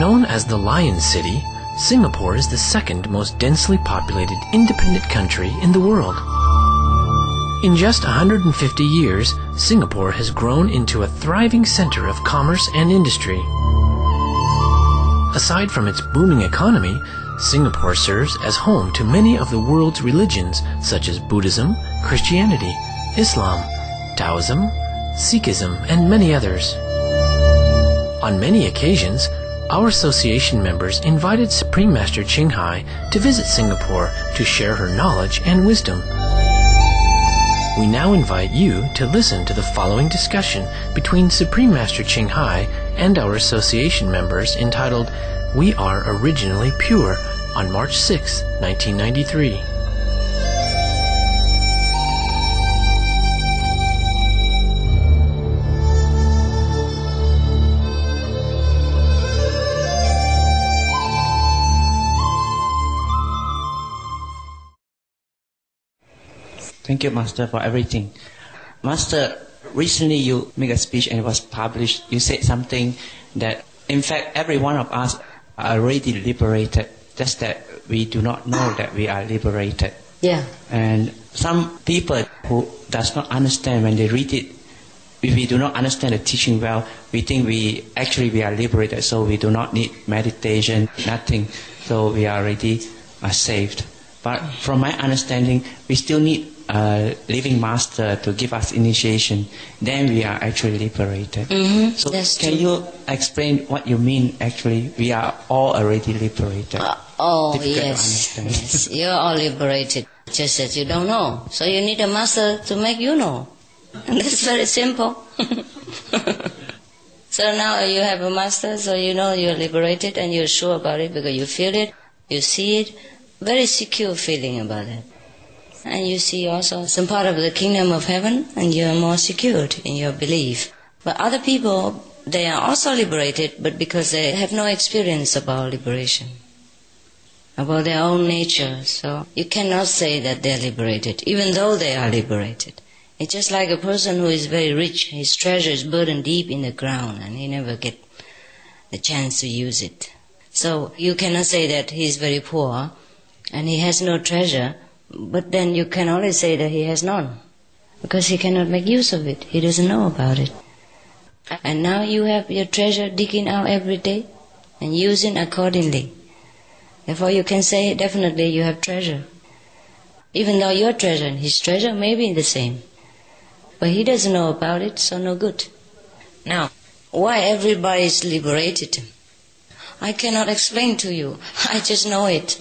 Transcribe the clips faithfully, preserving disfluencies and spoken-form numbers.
Known as the Lion City, Singapore is the second most densely populated independent country in the world. In just one hundred fifty years, Singapore has grown into a thriving center of commerce and industry. Aside from its booming economy, Singapore serves as home to many of the world's religions such as Buddhism, Christianity, Islam, Taoism, Sikhism, and many others. On many occasions, our association members invited Supreme Master Ching Hai to visit Singapore to share her knowledge and wisdom. We now invite you to listen to the following discussion between Supreme Master Ching Hai and our association members entitled We Are Originally Pure on March sixth, nineteen ninety-three. Thank you, Master, for everything. Master, recently you made a speech and it was published. You said something that, in fact, every one of us are already liberated, just that we do not know that we are liberated. Yeah. And some people who does not understand when they read it, if we do not understand the teaching well, we think we actually we are liberated, so we do not need meditation, nothing. So we are already uh, saved. But from my understanding, we still need a living master to give us initiation. Then we are actually liberated. Mm-hmm. So That's can true. you explain what you mean actually? We are all already liberated. Uh, oh, Difficult to yes. understand. Yes. You're all liberated. Just that you don't know. So you need a master to make you know. And that's very simple. So now you have a master, so you know you're liberated and you're sure about it because you feel it, you see it. Very secure feeling about it. And you see also some part of the kingdom of heaven and you're more secured in your belief. But other people, they are also liberated, but because they have no experience about liberation, about their own nature. So you cannot say that they're liberated, even though they are liberated. It's just like a person who is very rich, his treasure is burdened deep in the ground and he never get the chance to use it. So you cannot say that he is very poor and he has no treasure, but then you can only say that he has none, because he cannot make use of it. He doesn't know about it. And now you have your treasure digging out every day and using accordingly. Therefore you can say definitely you have treasure. Even though your treasure and his treasure may be the same. But he doesn't know about it, so no good. Now, why everybody is liberated? I cannot explain to you. I just know it.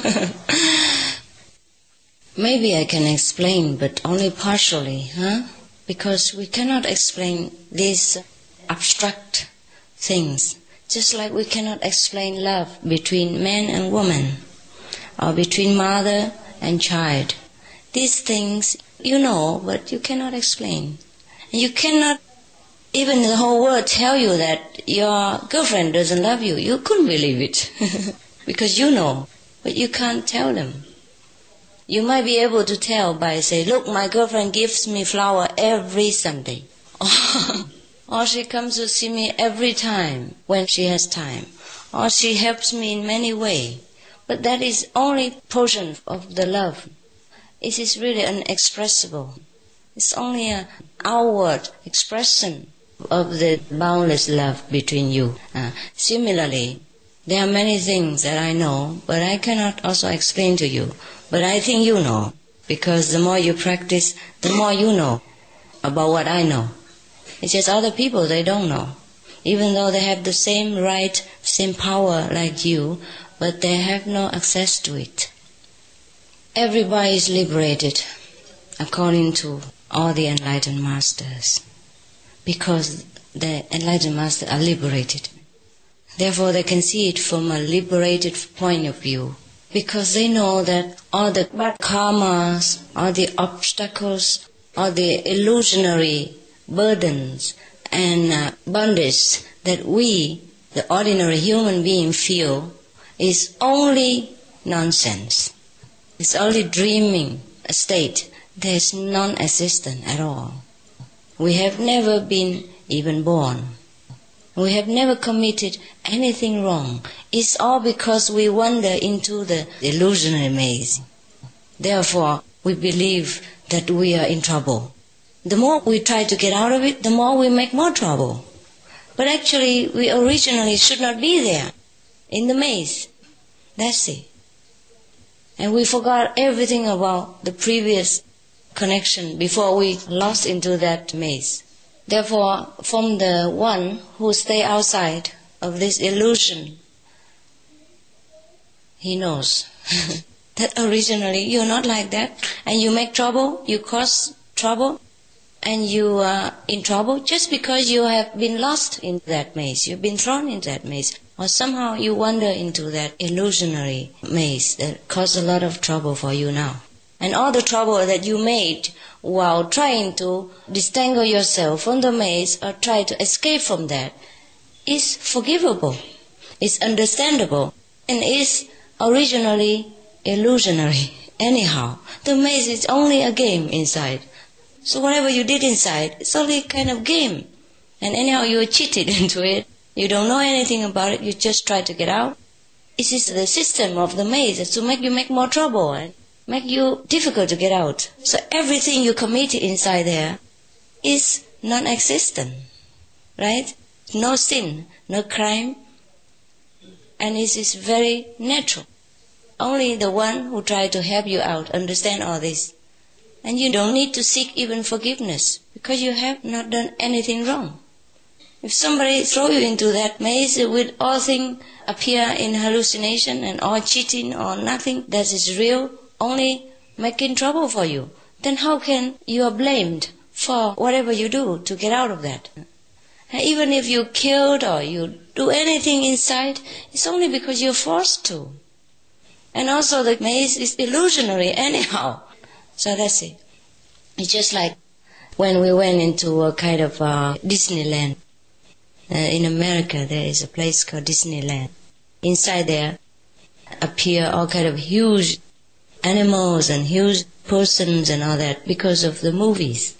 Maybe I can explain, but only partially, huh? Because we cannot explain these abstract things. Just like we cannot explain love between man and woman, or between mother and child. These things you know, but you cannot explain. And you cannot, even the whole world tell you that your girlfriend doesn't love you. You couldn't believe it. Because you know, but you can't tell them. You might be able to tell by say, look, my girlfriend gives me flower every Sunday. Or she comes to see me every time when she has time. Or she helps me in many ways. But that is only portion of the love. It is really inexpressible. It's only an outward expression of the boundless love between you. Uh, similarly, there are many things that I know, but I cannot also explain to you. But I think you know, because the more you practice, the more you know about what I know. It's just other people, they don't know. Even though they have the same right, same power like you, but they have no access to it. Everybody is liberated according to all the enlightened masters, because the enlightened masters are liberated. Therefore they can see it from a liberated point of view, because they know that all the bad karmas, all the obstacles, all the illusionary burdens and uh, bondage that we, the ordinary human being, feel is only nonsense. It's only dreaming a state. There's non-existent at all. We have never been even born. We have never committed anything wrong. It's all because we wander into the illusionary maze. Therefore, we believe that we are in trouble. The more we try to get out of it, the more we make more trouble. But actually, we originally should not be there, in the maze. That's it. And we forgot everything about the previous connection before we lost into that maze. Therefore, from the one who stay outside of this illusion, he knows that originally you're not like that, and you make trouble, you cause trouble, and you are in trouble just because you have been lost in that maze, you've been thrown into that maze, or somehow you wander into that illusionary maze that caused a lot of trouble for you now. And all the trouble that you made while trying to disentangle yourself from the maze or try to escape from that is forgivable, is understandable, and is originally illusionary. Anyhow, the maze is only a game inside. So whatever you did inside, it's only a kind of game. And anyhow, you are cheated into it. You don't know anything about it. You just try to get out. It is the system of the maze to make you make more trouble and make you difficult to get out. So everything you committed inside there is non-existent, right? No sin, no crime, and it is very natural. Only the one who tried to help you out understand all this. And you don't need to seek even forgiveness, because you have not done anything wrong. If somebody throw you into that maze with all things appear in hallucination and all cheating or nothing that is real, only making trouble for you, then how can you are blamed for whatever you do to get out of that? And even if you killed or you do anything inside, it's only because you're forced to. And also the maze is illusionary anyhow. So that's it. It's just like when we went into a kind of uh, Disneyland. Uh, in America there is a place called Disneyland. Inside there appear all kind of huge animals and huge persons and all that because of the movies.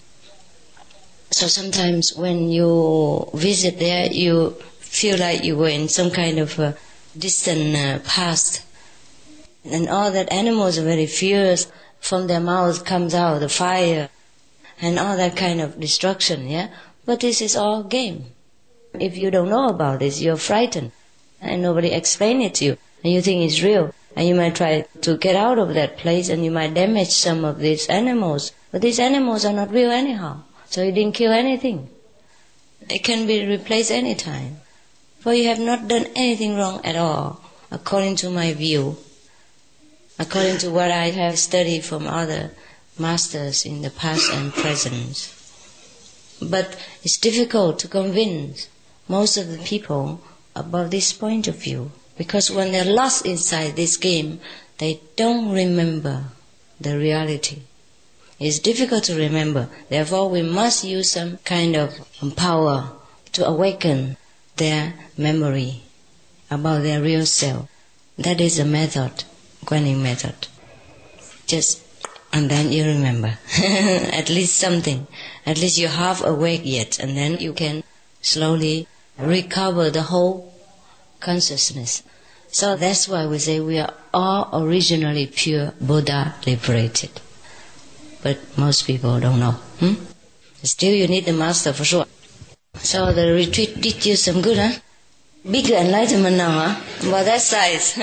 So sometimes when you visit there, you feel like you were in some kind of a distant uh, past. And all that animals are very fierce. From their mouths comes out the fire and all that kind of destruction, yeah? But this is all game. If you don't know about this, you're frightened. And nobody explains it to you. And you think it's real. And you might try to get out of that place and you might damage some of these animals. But these animals are not real anyhow. So you didn't kill anything. It can be replaced anytime. For you have not done anything wrong at all, according to my view. According to what I have studied from other masters in the past and present. But it's difficult to convince most of the people about this point of view. Because when they're lost inside this game, they don't remember the reality. It's difficult to remember. Therefore, we must use some kind of power to awaken their memory about their real self. That is a method, Guanyin method. Just, and then you remember. At least something. At least you're half awake yet, and then you can slowly recover the whole consciousness. So that's why we say we are all originally pure Buddha liberated. But most people don't know. Hmm? Still you need the master for sure. So the retreat did you some good, huh? Big enlightenment now, huh? About that size.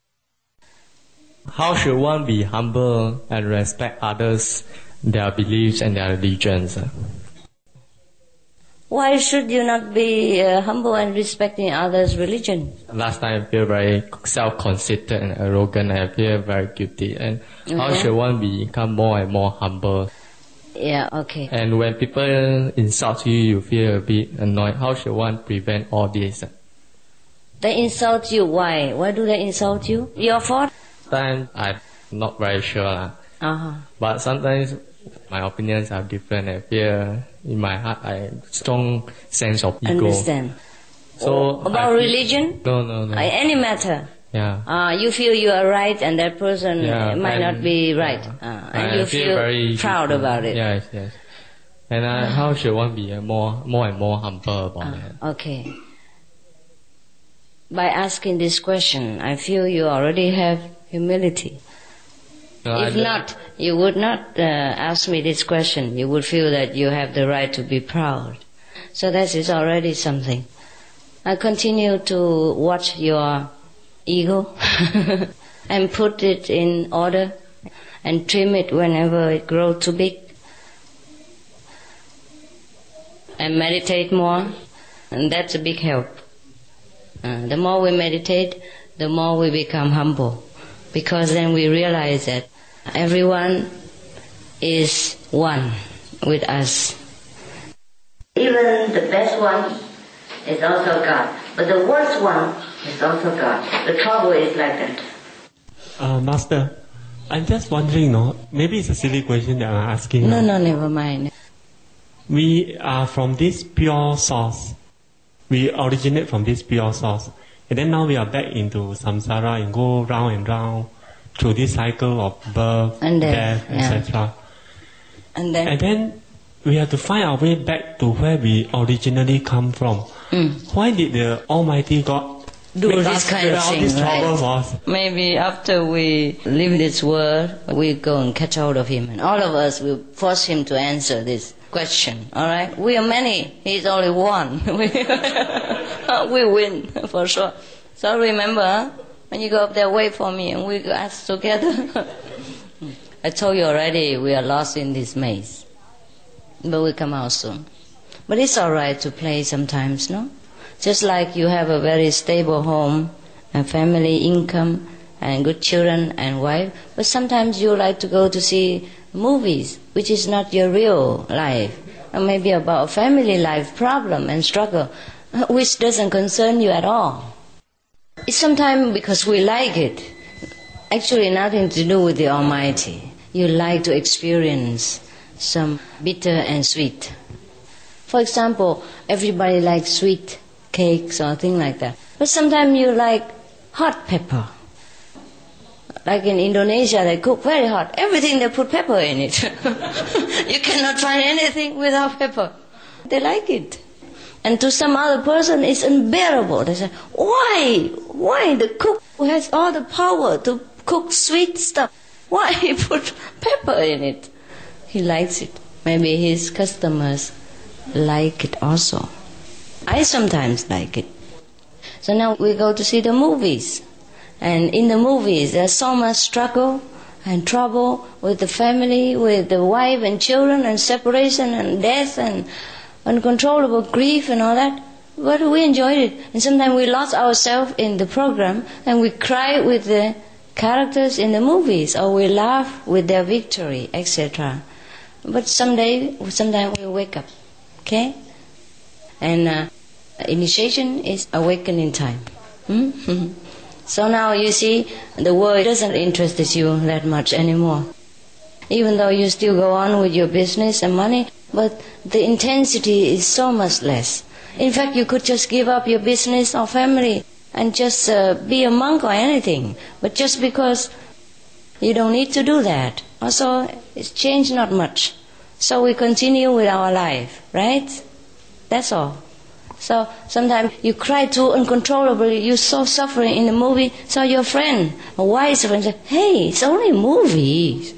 How should one be humble and respect others, their beliefs and their religions? Why should you not be uh, humble and respecting others' religion? Last time I feel very self-conceited and arrogant. I feel very guilty. And okay. How should one become more and more humble? Yeah, okay. And when people insult you, you feel a bit annoyed. How should one prevent all this? They insult you. Why? Why do they insult you? Your fault? Sometimes I'm not very sure. Uh-huh. But sometimes my opinions are different. I feel in my heart I have strong sense of ego. Understand. So about feel, religion? No, no, no. Uh, any matter? Yeah. Uh, you feel you are right and that person yeah, might not be right. Yeah. Uh, and I you feel, feel very proud different. about it. Yes, yes. And uh, how should one be uh, more more and more humble about uh, it? Okay. by asking this question, I feel you already have humility. No, if not, you would not uh, ask me this question. You would feel that you have the right to be proud. So that is already something. I continue to watch your ego and put it in order and trim it whenever it grows too big. And meditate more, and that's a big help. Uh, the more we meditate, the more we become humble, because then we realize that everyone is one with us. Even the best one is also God, but the worst one is also God. The trouble is like that. Uh, Master, I'm just wondering, no, maybe it's a silly question that I'm asking. No, no, never mind. We are from this pure source. We originate from this pure source. And then now we are back into samsara and go round and round through this cycle of birth, and death, yeah. et cetera. And then, and then we have to find our way back to where we originally come from. Mm. Why did the Almighty God do make this us kind of all thing, this trouble right? for us? Maybe after we leave this world, we go and catch hold of him, and all of us will force him to answer this question. All right, we are many. He's only one. We win for sure. So remember, huh? When you go up there, wait for me, and we go ask together. I told you already, we are lost in this maze, but we come out soon. But it's all right to play sometimes, no? Just like you have a very stable home, and family, income, and good children and wife, but sometimes you like to go to see movies, which is not your real life, or maybe about a family life problem and struggle, which doesn't concern you at all. It's sometimes because we like it. Actually nothing to do with the Almighty. You like to experience some bitter and sweet. For example, everybody likes sweet cakes or things like that. But sometimes you like hot pepper. Like in Indonesia, they cook very hot. Everything they put pepper in it. You cannot find anything without pepper. They like it. And to some other person, it's unbearable. They say, why? Why the cook who has all the power to cook sweet stuff, why he put pepper in it? He likes it. Maybe his customers like it also. I sometimes like it. So now we go to see the movies. And in the movies, there's so much struggle and trouble with the family, with the wife and children, and separation and death and uncontrollable grief and all that. But we enjoyed it. And sometimes we lost ourselves in the program and we cry with the characters in the movies, or we laugh with their victory, et cetera. But someday, sometimes we wake up, okay? And uh, initiation is awakening time. Hmm? So now you see, the world doesn't interest you that much anymore. Even though you still go on with your business and money, but the intensity is so much less. In fact, you could just give up your business or family and just uh, be a monk or anything. But just because you don't need to do that, also it's changed not much. So we continue with our life, right? That's all. So sometimes you cry too uncontrollably, you're so suffering in the movie, so your friend, a wise friend says, hey, it's only a movie.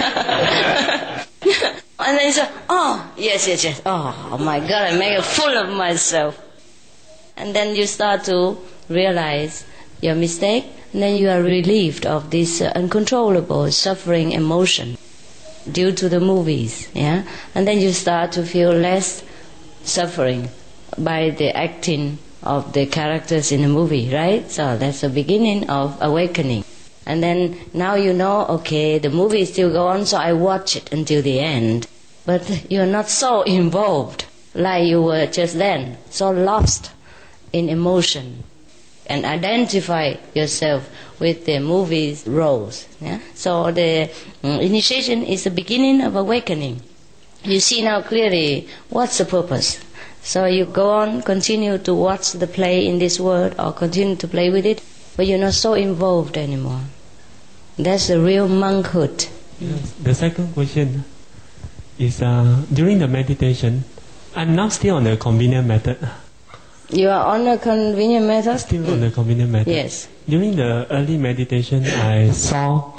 And then you say, oh, yes, yes, yes, oh, oh my God, I make a fool of myself. And then you start to realize your mistake, and then you are relieved of this uh, uncontrollable suffering emotion due to the movies, yeah? And then you start to feel less suffering by the acting of the characters in the movie, right? So that's the beginning of awakening. And then now you know, okay, the movie still go on, so I watch it until the end. But you're not so involved like you were just then, so lost in emotion, and identify yourself with the movie's roles. Yeah? So the um, initiation is the beginning of awakening. You see now clearly what's the purpose. So you go on, continue to watch the play in this world, or continue to play with it, but you're not so involved anymore. That's the real monkhood. Yes. The second question is, uh, during the meditation, I'm now still on the convenient method. You are on a convenient method? Still mm. on the convenient method. Yes. During the early meditation, I saw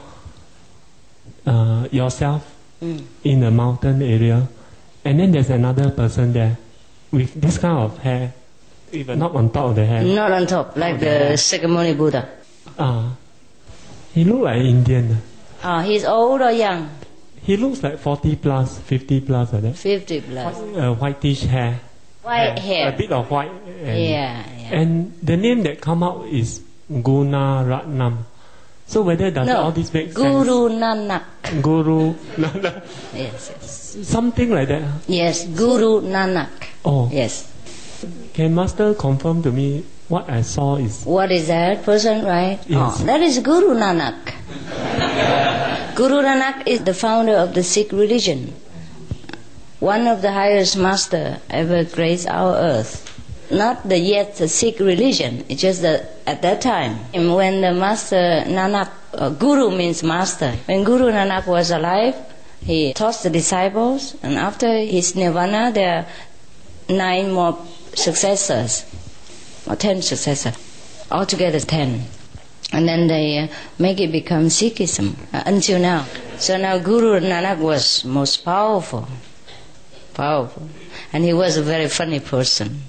uh, yourself mm. in a mountain area, and then there's another person there with this kind of hair, even not on top of the hair. Not on top, like the, the Sakyamuni Buddha. Ah, he looked like Indian. Ah, he's old or young? He looks like forty plus, fifty plus, like that. Fifty plus. White, uh, whitish hair. White hair. A bit of white. And, yeah, yeah. And the name that come out is Guna Ratnam. So whether does no, all this make Guru sense? Nanak. Guru Nanak. Yes, yes. Something like that. Yes, Guru Nanak. Oh. Yes. Can Master confirm to me what I saw is... What is that person, right? Yes. Oh, that is Guru Nanak. Guru Nanak is the founder of the Sikh religion. One of the highest master ever graced our earth. Not the yet the Sikh religion, it's just that at that time, when the master Nanak, uh, Guru means master, when Guru Nanak was alive, he taught the disciples, and after his nirvana, there are nine more successors, or ten successors, altogether ten. And then they uh, make it become Sikhism uh, until now. So now Guru Nanak was most powerful, powerful, and he was a very funny person.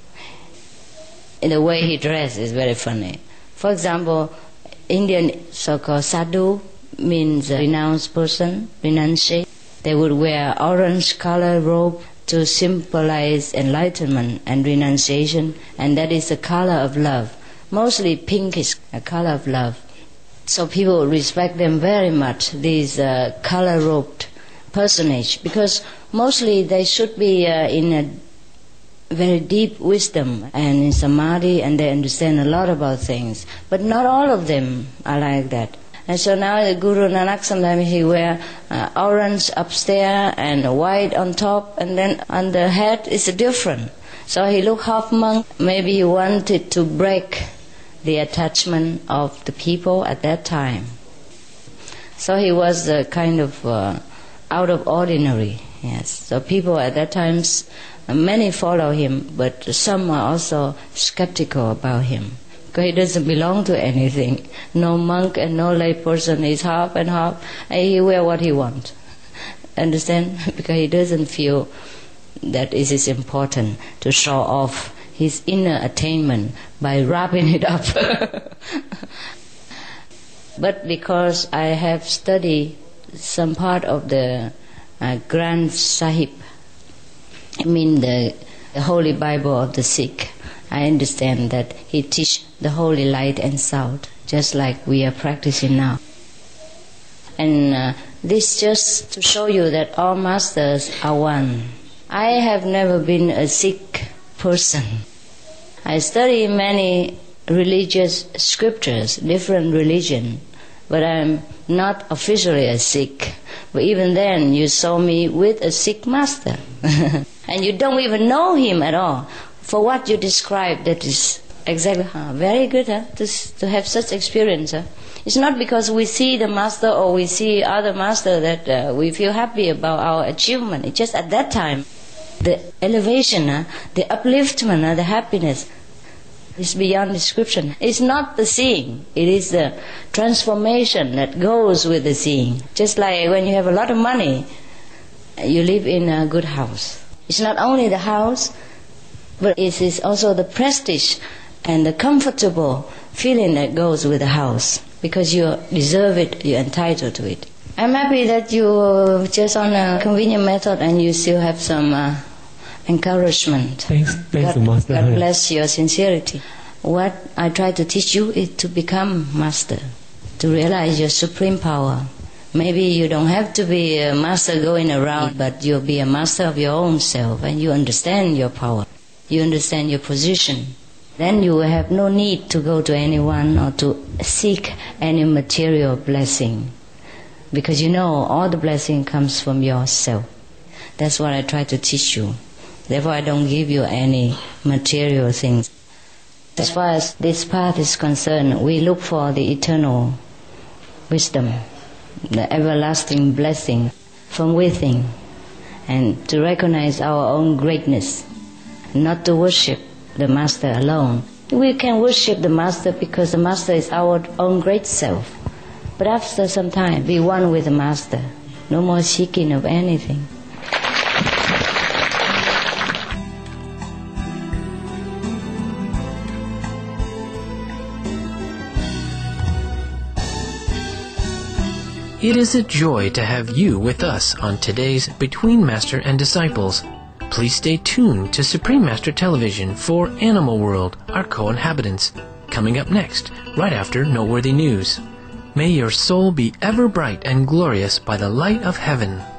In the way he dressed is very funny. For example, Indian so-called sadhu means a renounced person, renunciate. They would wear orange color robe to symbolize enlightenment and renunciation, and that is the color of love. Mostly pink is a color of love. So people respect them very much, these uh, color-robed personage, because mostly they should be uh, in a very deep wisdom and in samadhi, and they understand a lot about things. But not all of them are like that. And so now the Guru Nanak, sometimes he wear uh, orange upstairs and white on top, and then on the head is different. So he looked half monk. Maybe he wanted to break the attachment of the people at that time. So he was uh, kind of uh, out of ordinary. Yes. So people at that time, many follow him, but some are also skeptical about him, because he doesn't belong to anything. No monk and no lay person. He's half and half, and he wear what he wants. Understand? Because he doesn't feel that it is important to show off his inner attainment by wrapping it up. But because I have studied some part of the uh, Granth Sahib, I mean the, the Holy Bible of the Sikh, I understand that he teach the holy light and sound, just like we are practicing now. And uh, this just to show you that all masters are one. I have never been a Sikh person. I study many religious scriptures, different religion, but I'm not officially a Sikh. But even then, you saw me with a Sikh master. And you don't even know him at all. For what you describe, that is exactly huh? Very good huh? to, to have such experience. Huh? It's not because we see the master or we see other master that uh, we feel happy about our achievement. It's just at that time, the elevation, huh? the upliftment, huh? the happiness is beyond description. It's not the seeing, it is the transformation that goes with the seeing. Just like when you have a lot of money, you live in a good house. It's not only the house, but it is also the prestige and the comfortable feeling that goes with the house, because you deserve it, you're entitled to it. I'm happy that you just on a convenient method and you still have some uh, encouragement. Thanks, thanks God, Master. God bless your sincerity. What I try to teach you is to become master, to realize your supreme power. Maybe you don't have to be a master going around, but you'll be a master of your own self, and you understand your power. You understand your position. Then you will have no need to go to anyone or to seek any material blessing, because you know all the blessing comes from yourself. That's what I try to teach you. Therefore I don't give you any material things. As far as this path is concerned, we look for the eternal wisdom, the everlasting blessing from within, and to recognize our own greatness, not to worship the Master alone. We can worship the Master because the Master is our own great self. But after some time, be one with the Master. No more seeking of anything. It is a joy to have you with us on today's Between Master and Disciples. Please stay tuned to Supreme Master Television for Animal World, our co-inhabitants, coming up next, right after Noteworthy News. May your soul be ever bright and glorious by the light of heaven.